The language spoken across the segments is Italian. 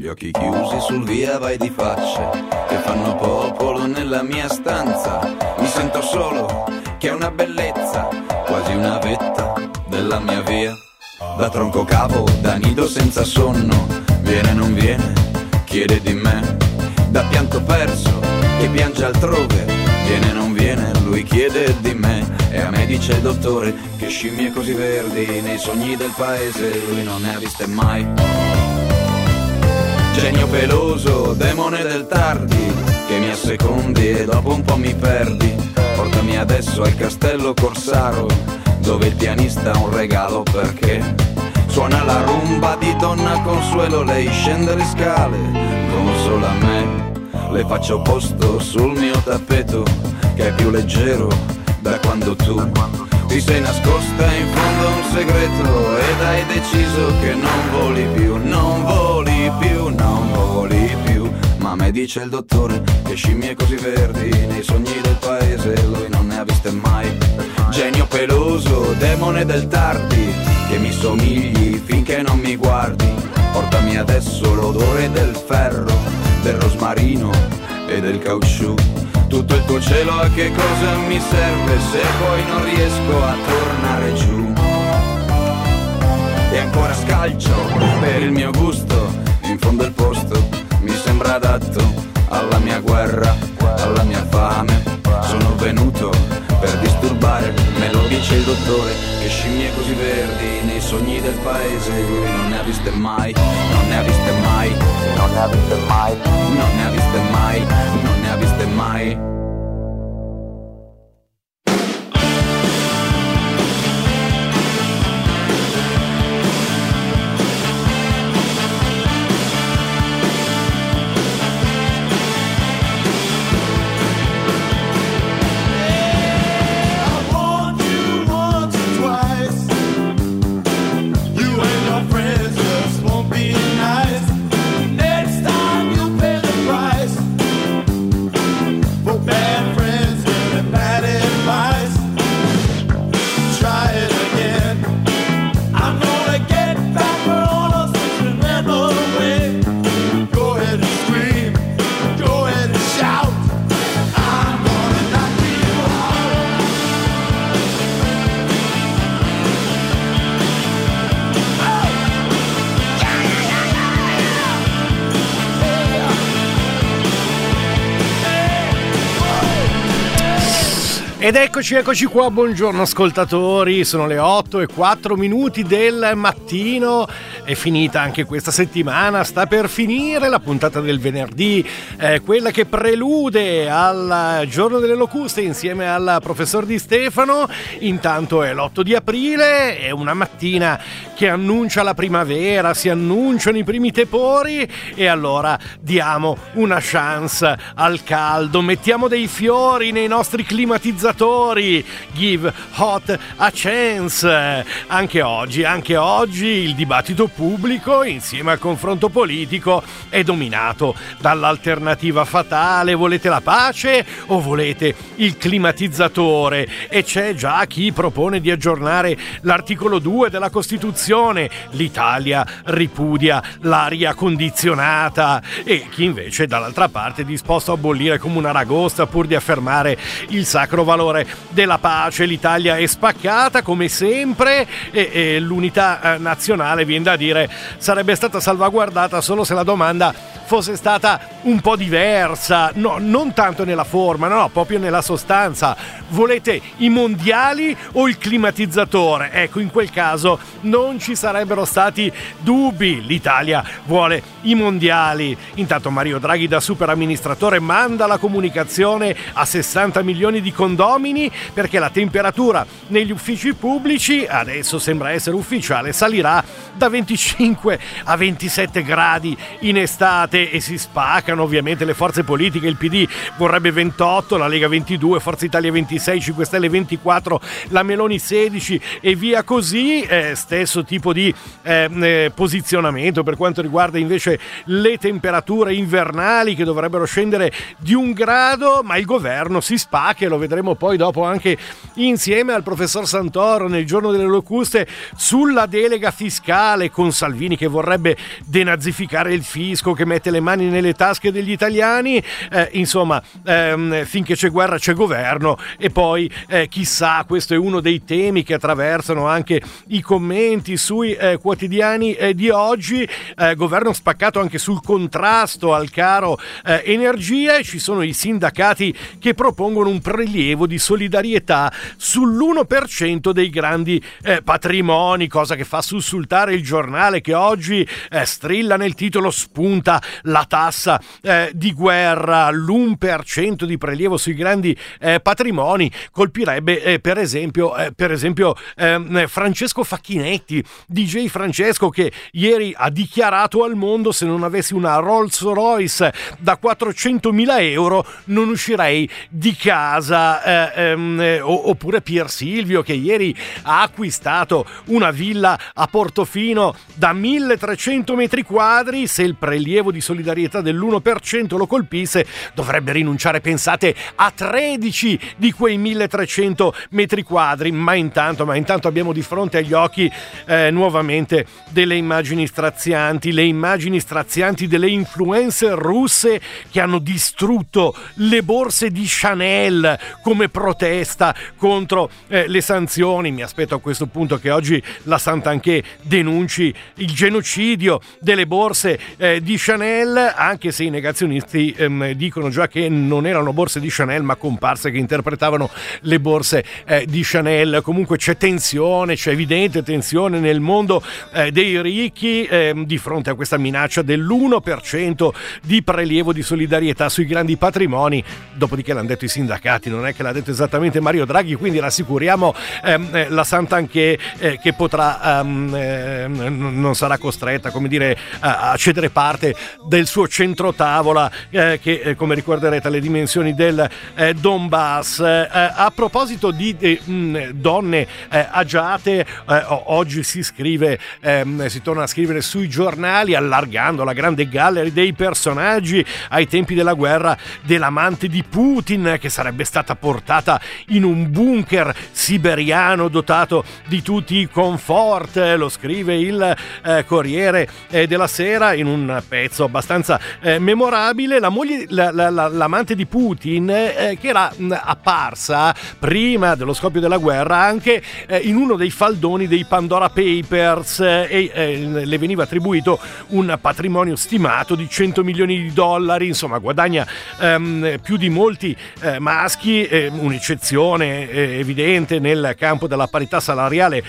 occhi chiusi sul via vai di facce che fanno popolo nella mia stanza. Mi sento solo, che è una bellezza, quasi una vetta della mia via. Da tronco cavo, da nido senza sonno, viene non viene, chiede di me. Da pianto perso, che piange altrove, viene non viene, lui chiede di me. E a me dice il dottore che scimmie così verdi nei sogni del paese lui non ne ha viste mai. Genio peloso, demone del tardi, che mi assecondi e dopo un po' mi perdi. Portami adesso al castello Corsaro, dove il pianista ha un regalo perché suona la rumba di Donna Consuelo. Lei scende le scale, consola me, le faccio posto sul mio tappeto che è più leggero da quando tu ti sei nascosta in fondo a un segreto ed hai deciso che non voli più, non voli più, non voli più. Ma me dice il dottore che scimmie così verdi nei sogni del paese lui non ne ha viste mai. Genio peloso, demone del tardi, che mi somigli finché non mi guardi. Portami adesso l'odore del ferro, del rosmarino e del caucciù. Tutto il tuo cielo a che cosa mi serve se poi non riesco a tornare giù. E ancora scalcio per il mio gusto, in fondo il posto mi sembra adatto alla mia guerra, alla mia fame. Sono venuto per disturbare, me lo dice il dottore che scimmie così verdi nei sogni del paese lui non ne ha viste mai, non ne ha viste mai, non ne ha viste mai, non ne ha viste mai, non ne ha viste mai. Ed eccoci qua, buongiorno ascoltatori, sono le 8:04 del mattino, è finita anche questa settimana, sta per finire la puntata del venerdì, quella che prelude al giorno delle locuste insieme al professor Di Stefano. Intanto è l'8 di aprile, è una mattina che annuncia la primavera, si annunciano i primi tepori e allora diamo una chance al caldo, mettiamo dei fiori nei nostri climatizzatori, give hot a chance. Anche oggi il dibattito pubblico insieme al confronto politico è dominato dall'alternativa fatale: volete la pace o volete il climatizzatore? E c'è già chi propone di aggiornare l'articolo 2 della Costituzione, l'Italia ripudia l'aria condizionata, e chi invece dall'altra parte è disposto a bollire come una ragosta pur di affermare il sacro valore della pace. L'Italia è spaccata come sempre e l'unità nazionale, viene da dire, sarebbe stata salvaguardata solo se la domanda fosse stata un po' diversa, no, non tanto nella forma, no, proprio nella sostanza. Volete i mondiali o il climatizzatore? Ecco, in quel caso non ci sarebbero stati dubbi, l'Italia vuole i mondiali. Intanto Mario Draghi, da super amministratore, manda la comunicazione a 60 milioni di condomini perché la temperatura negli uffici pubblici, adesso sembra essere ufficiale, salirà da 25 a 27 gradi in estate. E si spaccano ovviamente le forze politiche. Il PD vorrebbe 28, la Lega 22, Forza Italia 26, 5 Stelle 24, la Meloni 16 e via così. Stesso tipo di posizionamento per quanto riguarda invece le temperature invernali, che dovrebbero scendere di 1 grado, ma il governo si spacca e lo vedremo poi dopo anche insieme al professor Santoro nel giorno delle locuste sulla delega fiscale, con Salvini che vorrebbe denazificare il fisco, che mette le mani nelle tasche degli italiani, insomma, finché c'è guerra c'è governo. E poi chissà, questo è uno dei temi che attraversano anche i commenti sui quotidiani di oggi. Governo spaccato anche sul contrasto al caro energia, e ci sono i sindacati che propongono un prelievo di solidarietà sull'1% dei grandi patrimoni, cosa che fa sussultare il giornale, che oggi strilla nel titolo, spunta la tassa di guerra. L'1% di prelievo sui grandi patrimoni colpirebbe per esempio Francesco Facchinetti, DJ Francesco, che ieri ha dichiarato al mondo: se non avessi una Rolls Royce da 400.000 euro non uscirei di casa. Oppure Pier Silvio, che ieri ha acquistato una villa a Portofino da 1.300 metri quadri. Se il prelievo di solidarietà dell'1% lo colpisse, dovrebbe rinunciare, pensate, a 13 di quei 1.300 metri quadri. Ma intanto abbiamo di fronte agli occhi nuovamente delle immagini strazianti, le immagini strazianti delle influencer russe che hanno distrutto le borse di Chanel come protesta contro le sanzioni. Mi aspetto a questo punto che oggi la Santanchè denunci il genocidio delle borse di Chanel, anche se i negazionisti dicono già che non erano borse di Chanel ma comparse che interpretavano le borse di Chanel. Comunque c'è tensione, c'è evidente tensione nel mondo dei ricchi di fronte a questa minaccia dell'1% di prelievo di solidarietà sui grandi patrimoni. Dopodiché l'hanno detto i sindacati, non è che l'ha detto esattamente Mario Draghi, quindi rassicuriamo la Santanchè che potrà non sarà costretta, come dire, a cedere parte del suo centrotavola che come ricorderete ha le dimensioni del Donbass. A proposito di donne agiate, oggi si torna a scrivere sui giornali, allargando la grande gallery dei personaggi ai tempi della guerra, dell'amante di Putin, che sarebbe stata portata in un bunker siberiano dotato di tutti i comfort. Lo scrive il Corriere della Sera in un pezzo abbastanza memorabile. La moglie, l'amante di Putin, che era apparsa prima dello scoppio della guerra anche in uno dei faldoni dei Pandora Papers, e le veniva attribuito un patrimonio stimato di $100 milioni. Insomma, guadagna più di molti maschi, un'eccezione evidente nel campo della parità salariale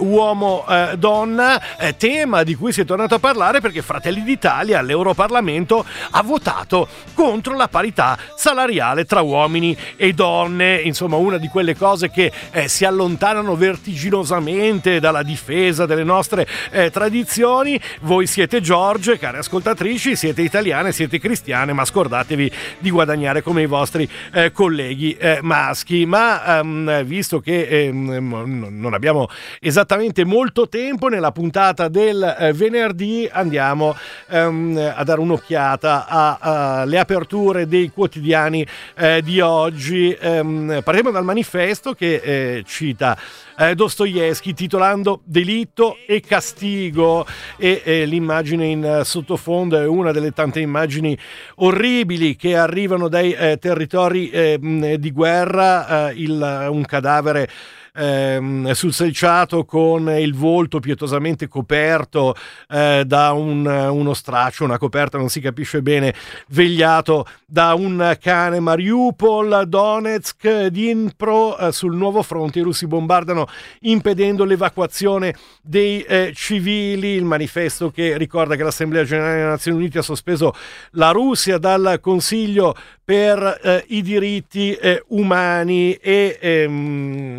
uomo-donna, tema di cui si è tornato a parlare perché Fratelli d'Italia all'Europarlamento ha votato contro la parità salariale tra uomini e donne. Insomma, una di quelle cose che si allontanano vertiginosamente dalla difesa delle nostre tradizioni. Voi siete Giorge, care ascoltatrici, siete italiane, siete cristiane, ma scordatevi di guadagnare come i vostri colleghi maschi. Ma visto che non abbiamo esattamente molto tempo nella puntata del venerdì, andiamo a dare un'occhiata alle aperture dei quotidiani di oggi. Partiamo dal Manifesto, che cita Dostoevskij titolando Delitto e castigo, e l'immagine in sottofondo è una delle tante immagini orribili che arrivano dai territori di guerra. Un cadavere sul selciato con il volto pietosamente coperto da uno straccio, una coperta non si capisce bene, vegliato da un cane. Mariupol, Donetsk, Dnipro, sul nuovo fronte i russi bombardano impedendo l'evacuazione dei civili. Il Manifesto che ricorda che l'Assemblea Generale delle Nazioni Unite ha sospeso la Russia dal Consiglio per i diritti umani, e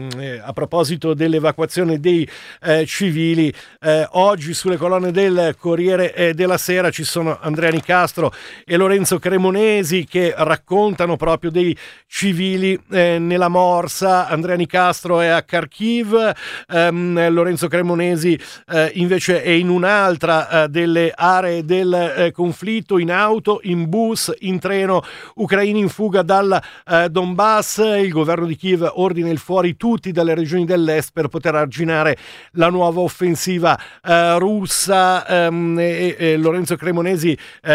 a proposito dell'evacuazione dei civili. Oggi sulle colonne del Corriere della Sera ci sono Andrea Nicastro e Lorenzo Cremonesi che raccontano proprio dei civili nella morsa. Andrea Nicastro è a Kharkiv, Lorenzo Cremonesi invece è in un'altra delle aree del conflitto, in auto, in bus, in treno, ucraini in fuga dal Donbass. Il governo di Kiev ordina il fuori tutti dalle regioni dell'est per poter arginare la nuova offensiva russa. Lorenzo Cremonesi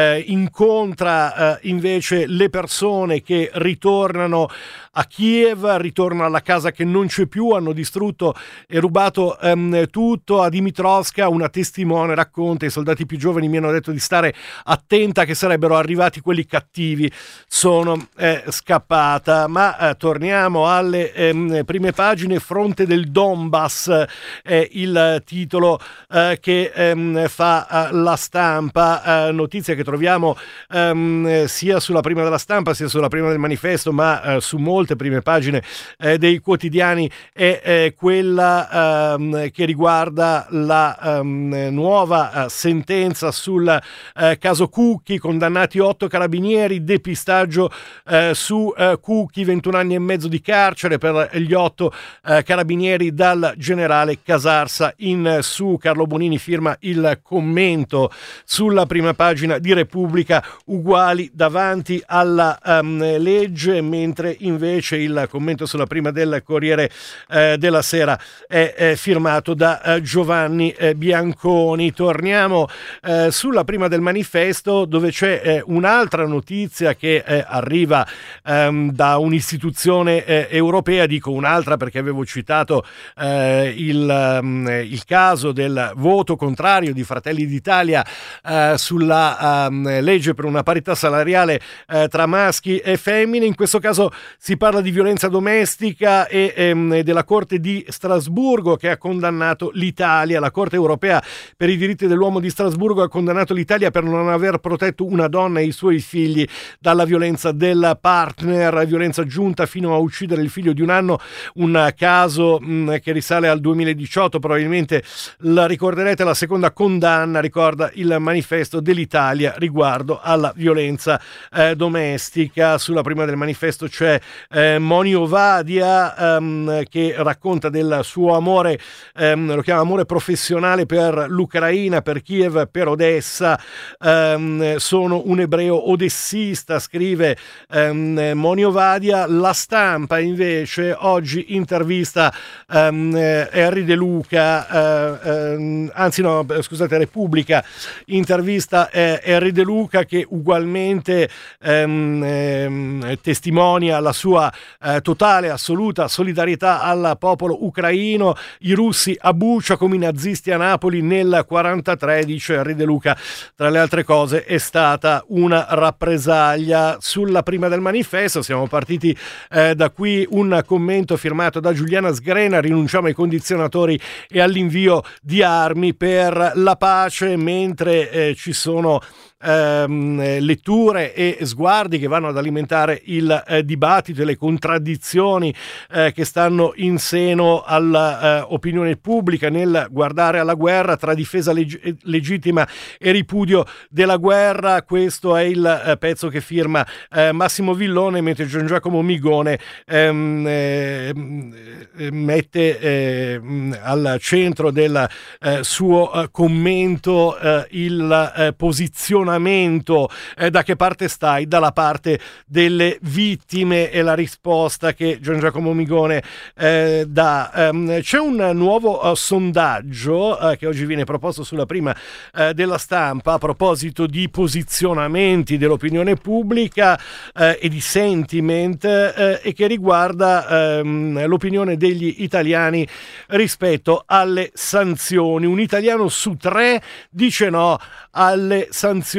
incontra invece le persone che ritornano a Kiev, ritornano alla casa che non c'è più, hanno distrutto e rubato tutto. A Dimitrovska una testimone racconta: i soldati più giovani mi hanno detto di stare attenta che sarebbero arrivati quelli cattivi, sono scappata. Ma torniamo alle prime pagine. Fronte del Donbass è il titolo che fa La Stampa, notizia che troviamo sia sulla prima della Stampa sia sulla prima del Manifesto, ma su molte prime pagine dei quotidiani. È quella che riguarda la nuova sentenza sul caso Cucchi, condannati 8 carabinieri, depistaggio su Cucchi, 21 anni e mezzo di carcere per gli 8 carabinieri dal generale Casarsa in su. Carlo Bonini firma il commento sulla prima pagina di Repubblica: uguali davanti alla legge, mentre invece il commento sulla prima del Corriere della Sera è firmato da Giovanni Bianconi. Torniamo sulla prima del Manifesto, dove c'è un'altra notizia che arriva da un'istituzione europea. Dico un'altra perché avevo citato il caso del voto contrario di Fratelli d'Italia sulla legge per una parità salariale tra maschi e femmine. In questo caso si parla di violenza domestica e della Corte di Strasburgo che ha condannato l'Italia. La Corte europea per i diritti dell'uomo di Strasburgo ha condannato l'Italia per non aver protetto una donna e i suoi figli dalla violenza del partner, violenza giunta fino a uccidere il figlio di 1 anno, un caso che risale al 2018, probabilmente la ricorderete. La seconda condanna, ricorda il Manifesto, dell'Italia riguardo alla violenza domestica. Sulla prima del Manifesto c'è Moni Ovadia che racconta del suo amore, lo chiama amore professionale per l'Ucraina, per Kiev, per Odessa. Sono un ebreo odessista, scrive Moni Ovadia. La Stampa invece oggi intervista Henry De Luca, Repubblica intervista Henry De Luca, che ugualmente testimonia la sua totale, assoluta solidarietà al popolo ucraino. I russi a Bucha come i nazisti a Napoli nel 1943, dice Henry De Luca, tra le altre cose è stata una rappresaglia. Sulla prima del Manifesto siamo partiti da qui, un commento firmato da Giuliana Sgrena: rinunciamo ai condizionatori e all'invio di armi per la pace, mentre ci sono letture e sguardi che vanno ad alimentare il dibattito e le contraddizioni che stanno in seno all'opinione pubblica nel guardare alla guerra, tra difesa legittima e ripudio della guerra. Questo è il pezzo che firma Massimo Villone, mentre Gian Giacomo Migone mette al centro del suo commento il posizionamento. Da che parte stai? Dalla parte delle vittime, è la risposta che Gian Giacomo Migone dà. C'è un nuovo sondaggio che oggi viene proposto sulla prima della Stampa a proposito di posizionamenti dell'opinione pubblica e di sentiment e che riguarda l'opinione degli italiani rispetto alle sanzioni. Un italiano su 3 dice no alle sanzioni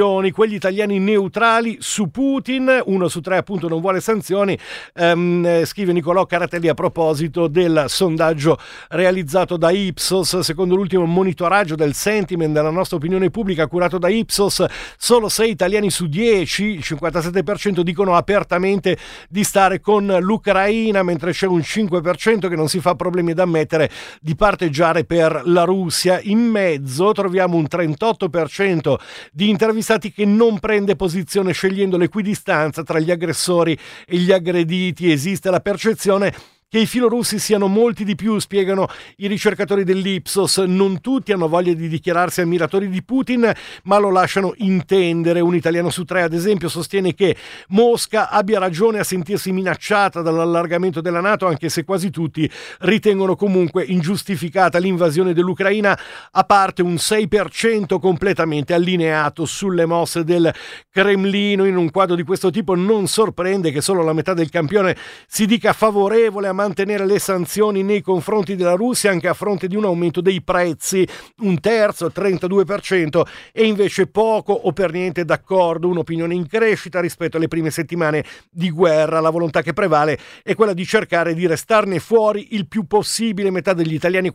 sanzioni, quegli italiani neutrali su Putin, 1 su 3 appunto non vuole sanzioni, scrive Nicolò Caratelli a proposito del sondaggio realizzato da Ipsos. Secondo l'ultimo monitoraggio del sentiment della nostra opinione pubblica curato da Ipsos, solo 6 italiani su 10, il 57%, dicono apertamente di stare con l'Ucraina, mentre c'è un 5% che non si fa problemi ad ammettere di parteggiare per la Russia. In mezzo troviamo un 38% di intervistati che non prende posizione, scegliendo l'equidistanza tra gli aggressori e gli aggrediti. Esiste la percezione che i filorussi siano molti di più, spiegano i ricercatori dell'Ipsos. Non tutti hanno voglia di dichiararsi ammiratori di Putin, ma lo lasciano intendere. Un italiano su 3, ad esempio, sostiene che Mosca abbia ragione a sentirsi minacciata dall'allargamento della NATO, anche se quasi tutti ritengono comunque ingiustificata l'invasione dell'Ucraina, a parte un 6% completamente allineato sulle mosse del Cremlino. In un quadro di questo tipo non sorprende che solo la metà del campione si dica favorevole a mantenere le sanzioni nei confronti della Russia, anche a fronte di un aumento dei prezzi. Un terzo, 32%, è invece poco o per niente d'accordo. Un'opinione in crescita rispetto alle prime settimane di guerra. La volontà che prevale è quella di cercare di restarne fuori il più possibile. Metà degli italiani,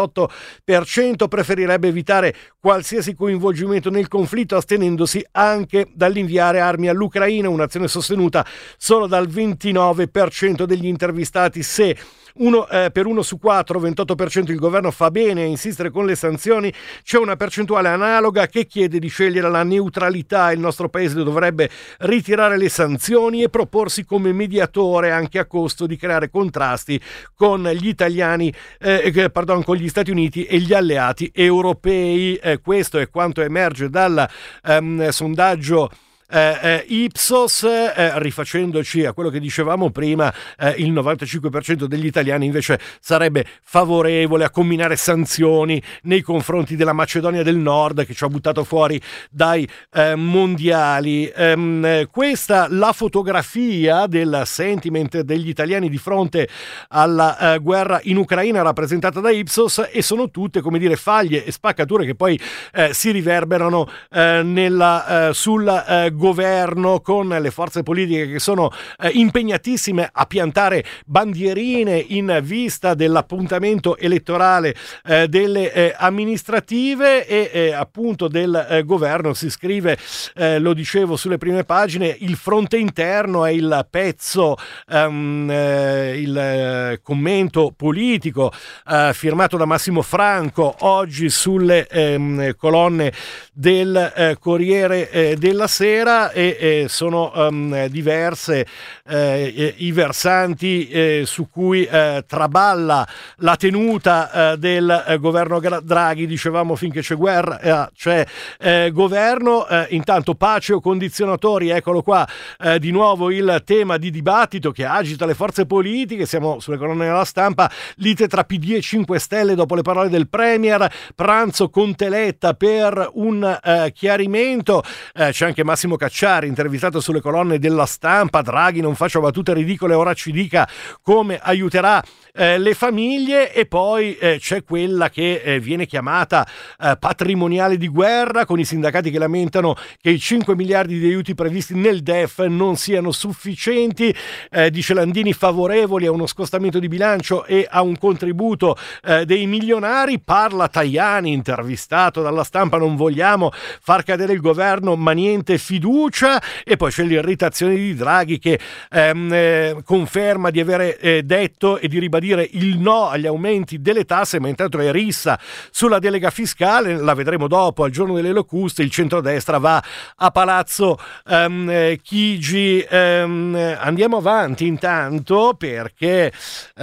48%, preferirebbe evitare qualsiasi coinvolgimento nel conflitto, astenendosi anche dall'inviare armi all'Ucraina, un'azione sostenuta solo dal 29% degli intervistati. Se per 1 su 4, 28%, il governo fa bene a insistere con le sanzioni, c'è una percentuale analoga che chiede di scegliere la neutralità. Il nostro paese dovrebbe ritirare le sanzioni e proporsi come mediatore, anche a costo di creare contrasti con gli con gli Stati Uniti e gli alleati europei. Questo è quanto emerge dal sondaggio Ipsos. Rifacendoci a quello che dicevamo prima, il 95% degli italiani invece sarebbe favorevole a comminare sanzioni nei confronti della Macedonia del Nord, che ci ha buttato fuori dai mondiali. Questa la fotografia del sentiment degli italiani di fronte alla guerra in Ucraina, rappresentata da Ipsos, e sono tutte, come dire, faglie e spaccature che poi si riverberano sul governo, con le forze politiche che sono impegnatissime a piantare bandierine in vista dell'appuntamento elettorale delle amministrative e appunto del governo. Si scrive, lo dicevo sulle prime pagine, il fronte interno è il pezzo, il commento politico firmato da Massimo Franco oggi sulle colonne del Corriere della Sera, e sono diverse i versanti su cui traballa la tenuta del governo Draghi. Dicevamo, finché c'è guerra c'è governo. Intanto pace o condizionatori, eccolo qua di nuovo il tema di dibattito che agita le forze politiche. Siamo sulle colonne della Stampa. Lite tra PD e 5 Stelle dopo le parole del Premier, pranzo con Teletta per un chiarimento. C'è anche Massimo Cacciari intervistato sulle colonne della Stampa. Draghi non faccia battute ridicole, ora ci dica come aiuterà le famiglie. E poi c'è quella che viene chiamata patrimoniale di guerra, con i sindacati che lamentano che i 5 miliardi di aiuti previsti nel DEF non siano sufficienti. Dice Landini, favorevoli a uno scostamento di bilancio e a un contributo dei milionari. Parla Tajani, intervistato dalla Stampa, non vogliamo far cadere il governo ma niente fiducia. E poi c'è l'irritazione di Draghi che conferma di avere detto e di ribadire il no agli aumenti delle tasse, ma intanto è rissa sulla delega fiscale. La vedremo dopo, al giorno delle locuste. Il centrodestra va a Palazzo Chigi. Andiamo avanti intanto, perché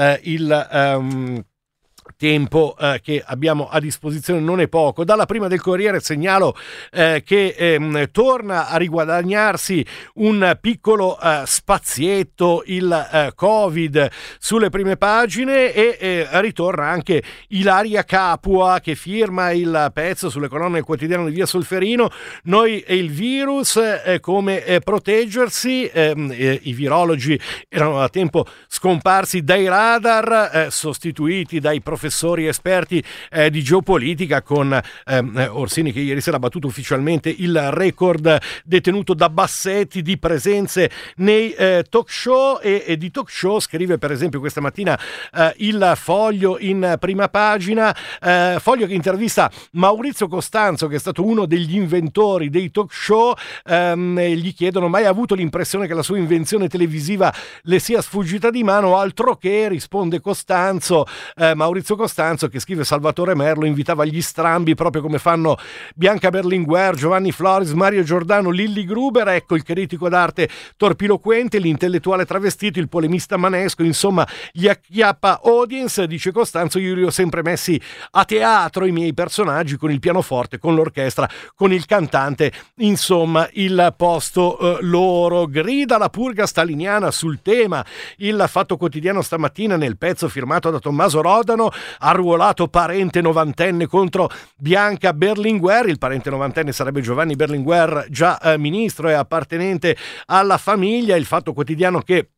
il tempo che abbiamo a disposizione non è poco. Dalla prima del Corriere segnalo che torna a riguadagnarsi un piccolo spazietto il Covid sulle prime pagine, e ritorna anche Ilaria Capua, che firma il pezzo sulle colonne del quotidiano di Via Solferino. Noi e il virus, come proteggersi. I virologi erano da tempo scomparsi dai radar, sostituiti dai professionisti professori esperti di geopolitica, con Orsini che ieri sera ha battuto ufficialmente il record detenuto da Bassetti di presenze nei talk show, e di talk show scrive per esempio questa mattina il Foglio in prima pagina, Foglio che intervista Maurizio Costanzo, che è stato uno degli inventori dei talk show. Gli chiedono: mai ha avuto l'impressione che la sua invenzione televisiva le sia sfuggita di mano? Altro che, risponde Costanzo, Maurizio Costanzo, che scrive: Salvatore Merlo invitava gli strambi proprio come fanno Bianca Berlinguer, Giovanni Floris, Mario Giordano, Lilli Gruber. Ecco, il critico d'arte torpiloquente, l'intellettuale travestito, il polemista manesco, insomma gli acchiappa audience. Dice Costanzo: io li ho sempre messi a teatro i miei personaggi, con il pianoforte, con l'orchestra, con il cantante, insomma il posto loro. Grida la purga staliniana sul tema. Il Fatto Quotidiano stamattina, nel pezzo firmato da Tommaso Rodano: arruolato parente novantenne contro Bianca Berlinguer. Il parente novantenne sarebbe Giovanni Berlinguer, già ministro e appartenente alla famiglia. Il Fatto Quotidiano che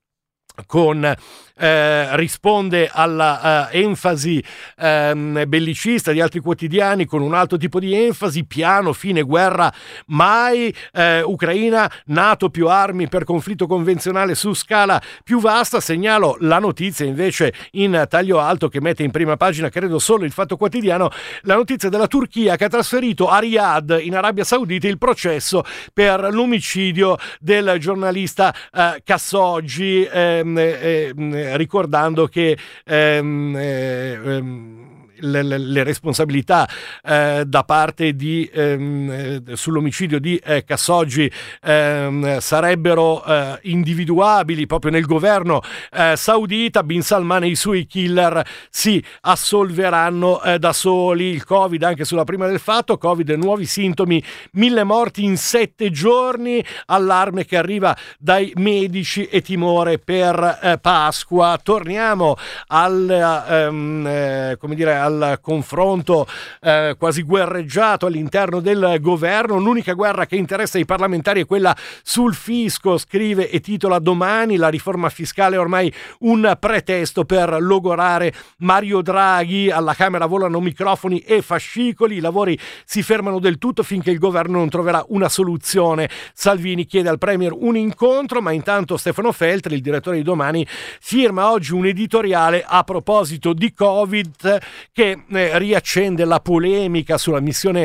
risponde alla enfasi bellicista di altri quotidiani con un altro tipo di enfasi: piano, fine guerra mai, Ucraina, NATO, più armi per conflitto convenzionale su scala più vasta. Segnalo la notizia invece in taglio alto, che mette in prima pagina credo solo il Fatto Quotidiano, la notizia della Turchia che ha trasferito a Riyadh in Arabia Saudita il processo per l'omicidio del giornalista Khashoggi, ricordando che le responsabilità da parte di sull'omicidio di Khashoggi sarebbero individuabili proprio nel governo saudita. Bin Salman e i suoi killer si assolveranno da soli. Il Covid anche sulla prima del Fatto: Covid, nuovi sintomi, 1000 morti in 7 giorni, allarme che arriva dai medici e timore per Pasqua. Torniamo al confronto quasi guerreggiato all'interno del governo. L'unica guerra che interessa i parlamentari è quella sul fisco, scrive e titola Domani. La riforma fiscale è ormai un pretesto per logorare Mario Draghi. Alla Camera volano microfoni e fascicoli, i lavori si fermano del tutto finché il governo non troverà una soluzione. Salvini chiede al Premier un incontro, ma intanto Stefano Feltri, il direttore di Domani, firma oggi un editoriale a proposito di Covid che riaccende la polemica sulla missione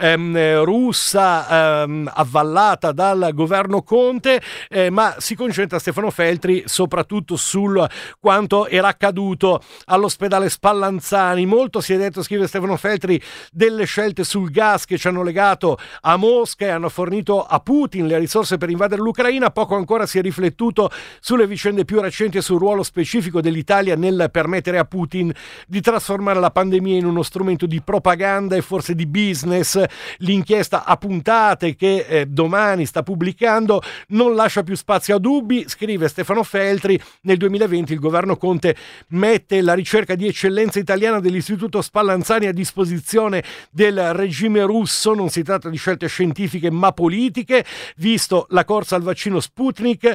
russa avvallata dal governo Conte, ma si concentra Stefano Feltri soprattutto sul quanto era accaduto all'ospedale Spallanzani. Molto si è detto, scrive Stefano Feltri, delle scelte sul gas che ci hanno legato a Mosca e hanno fornito a Putin le risorse per invadere l'Ucraina. Poco ancora si è riflettuto sulle vicende più recenti e sul ruolo specifico dell'Italia nel permettere a Putin di trasformare la pandemia in uno strumento di propaganda e forse di business. L'inchiesta a puntate che Domani sta pubblicando non lascia più spazio a dubbi, scrive Stefano Feltri. Nel 2020 il governo Conte mette la ricerca di eccellenza italiana dell'Istituto Spallanzani a disposizione del regime russo. Non si tratta di scelte scientifiche ma politiche, visto la corsa al vaccino Sputnik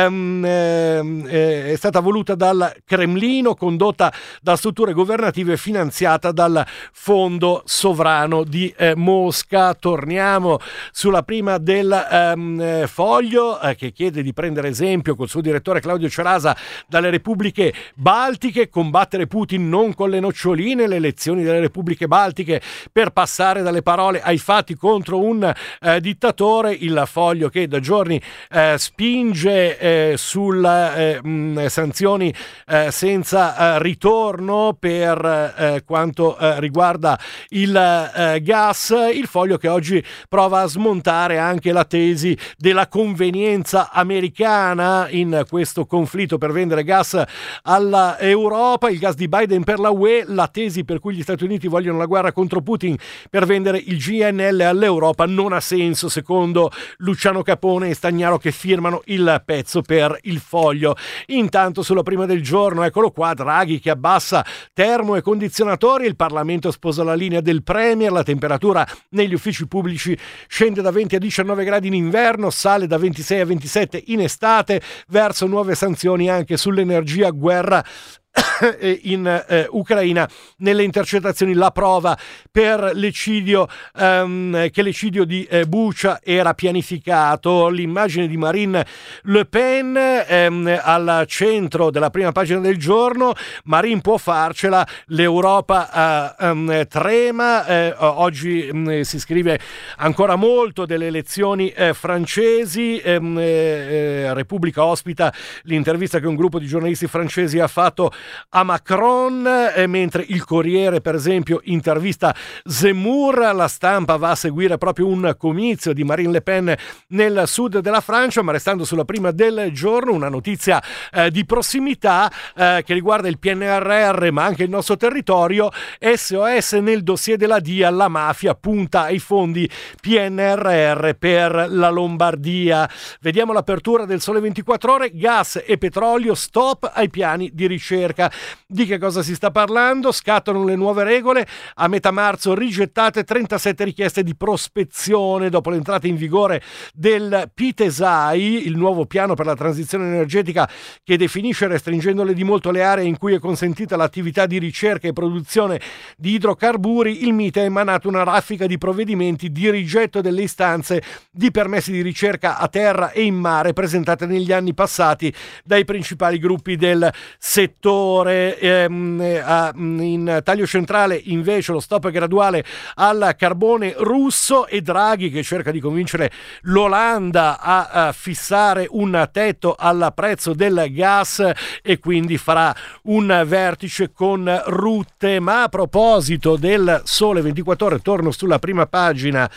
è stata voluta dal Cremlino, condotta da strutture governative, finanziata dal Fondo Sovrano di Mosca. Torniamo sulla prima del Foglio, che chiede di prendere esempio col suo direttore Claudio Cerasa dalle repubbliche baltiche, combattere Putin non con le noccioline, le lezioni delle repubbliche baltiche per passare dalle parole ai fatti contro un dittatore. Il Foglio che da giorni spinge sulle sanzioni senza ritorno per quanto riguarda il gas. Il Foglio che oggi prova a smontare anche la tesi della convenienza americana in questo conflitto per vendere gas all'Europa. Il gas di Biden per la UE, la tesi per cui gli Stati Uniti vogliono la guerra contro Putin per vendere il GNL all'Europa non ha senso, secondo Luciano Capone e Stagnaro, che firmano il pezzo per il Foglio. Intanto sulla prima del giorno, eccolo qua, Draghi che abbassa termo e condizionatori, il Parlamento sposa la linea del Premier, la temperatura negli uffici pubblici scende da 20 a 19 gradi in inverno, sale da 26 a 27 in estate, verso nuove sanzioni anche sull'energia, guerra in Ucraina nelle intercettazioni. La prova per l'eccidio, che l'eccidio di Bucha era pianificato. L'immagine di Marine Le Pen al centro della prima pagina del giorno. Marine può farcela, l'Europa trema. Oggi si scrive ancora molto delle elezioni francesi. Repubblica ospita l'intervista che un gruppo di giornalisti francesi ha fatto a Macron, mentre il Corriere per esempio intervista Zemmour. La Stampa va a seguire proprio un comizio di Marine Le Pen nel sud della Francia. Ma restando sulla prima del giorno, una notizia di prossimità che riguarda il PNRR ma anche il nostro territorio. SOS nel dossier della DIA, la mafia punta ai fondi PNRR per la Lombardia. Vediamo l'apertura del Sole 24 Ore. Gas e petrolio, stop ai piani di ricerca. Di che cosa si sta parlando? Scattano le nuove regole. A metà marzo rigettate 37 richieste di prospezione dopo l'entrata in vigore del PITESAI, il nuovo piano per la transizione energetica che definisce, restringendole di molto le aree in cui è consentita l'attività di ricerca e produzione di idrocarburi. Il MITE ha emanato una raffica di provvedimenti di rigetto delle istanze di permessi di ricerca a terra e in mare presentate negli anni passati dai principali gruppi del settore. In taglio centrale invece lo stop graduale al carbone russo e Draghi che cerca di convincere l'Olanda a fissare un tetto al prezzo del gas e quindi farà un vertice con Rutte. Ma a proposito del Sole 24 Ore, torno sulla prima pagina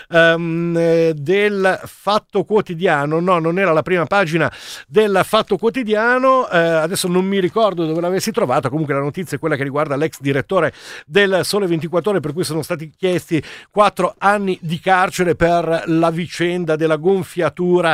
del Fatto Quotidiano. No, non era la prima pagina del Fatto Quotidiano, adesso non mi ricordo dove l'avessi trovata. Comunque la notizia è quella che riguarda l'ex direttore del Sole 24 Ore, per cui sono stati chiesti 4 anni di carcere per la vicenda della gonfiatura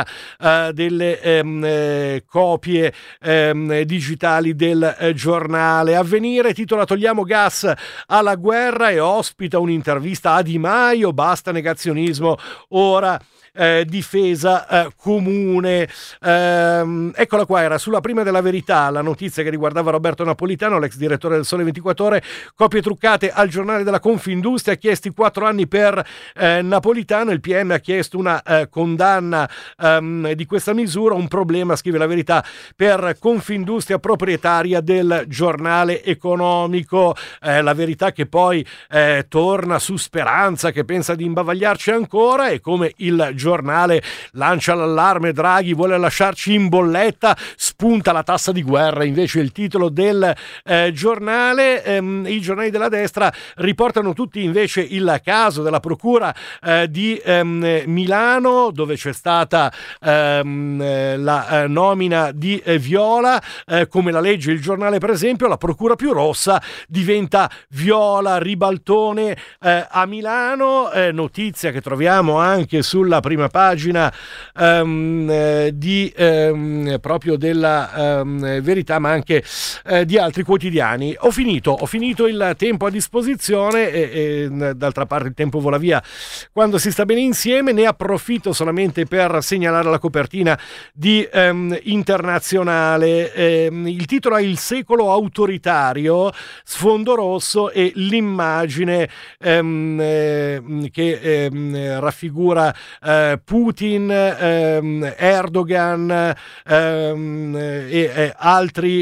delle copie digitali del giornale. Avvenire titola "Togliamo gas alla guerra" e ospita un'intervista a Di Maio. Basta negazionismo, ora difesa comune. Eccola qua, era sulla prima della Verità la notizia che riguardava Roberto Napolitano, l'ex direttore del Sole 24 Ore. Copie truccate al giornale della Confindustria, chiesti 4 anni per Napolitano. Il PM ha chiesto una condanna di questa misura. Un problema, scrive la Verità, per Confindustria, proprietaria del giornale economico. La Verità che poi torna su Speranza che pensa di imbavagliarci ancora, e come il giornale lancia l'allarme, Draghi vuole lasciarci in bolletta, spunta la tassa di guerra invece il titolo del giornale. I giornali della destra riportano tutti invece il caso della procura di Milano, dove c'è stata la nomina di Viola. Come la legge il giornale per esempio, la procura più rossa diventa Viola, ribaltone a Milano. Notizia che troviamo anche sulla prima pagina di proprio della Verità, ma anche di altri quotidiani. Ho finito il tempo a disposizione e d'altra parte il tempo vola via quando si sta bene insieme. Ne approfitto solamente per segnalare la copertina di Internazionale. Il titolo è "Il secolo autoritario", sfondo rosso, e l'immagine che raffigura Putin, Erdogan e altri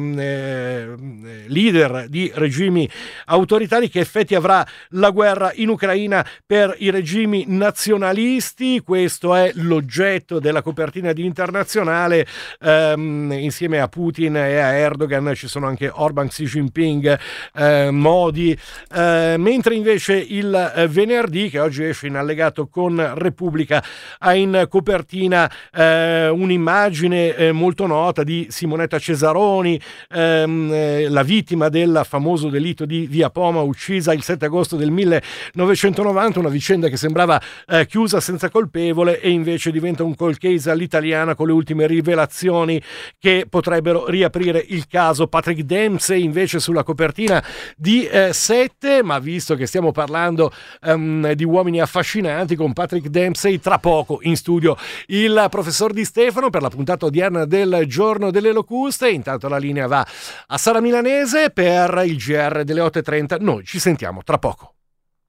leader di regimi autoritari. Che effetti avrà la guerra in Ucraina per i regimi nazionalisti? Questo è l'oggetto della copertina di Internazionale. Insieme a Putin e a Erdogan ci sono anche Orban, Xi Jinping, Modi, mentre invece il Venerdì, che oggi esce in allegato con Repubblica, ha in copertina un'immagine molto nota di Simonetta Cesaroni, la vittima del famoso delitto di Via Poma, uccisa il 7 agosto del 1990, una vicenda che sembrava chiusa senza colpevole e invece diventa un cold case all'italiana, con le ultime rivelazioni che potrebbero riaprire il caso. Patrick Dempsey invece sulla copertina di 7, ma visto che stiamo parlando di uomini affascinanti, con Patrick Dempsey 106. Tra poco in studio il professor Di Stefano per la puntata odierna del Giorno delle Locuste. Intanto la linea va a Sara Milanese per il GR delle 8:30. Noi ci sentiamo tra poco.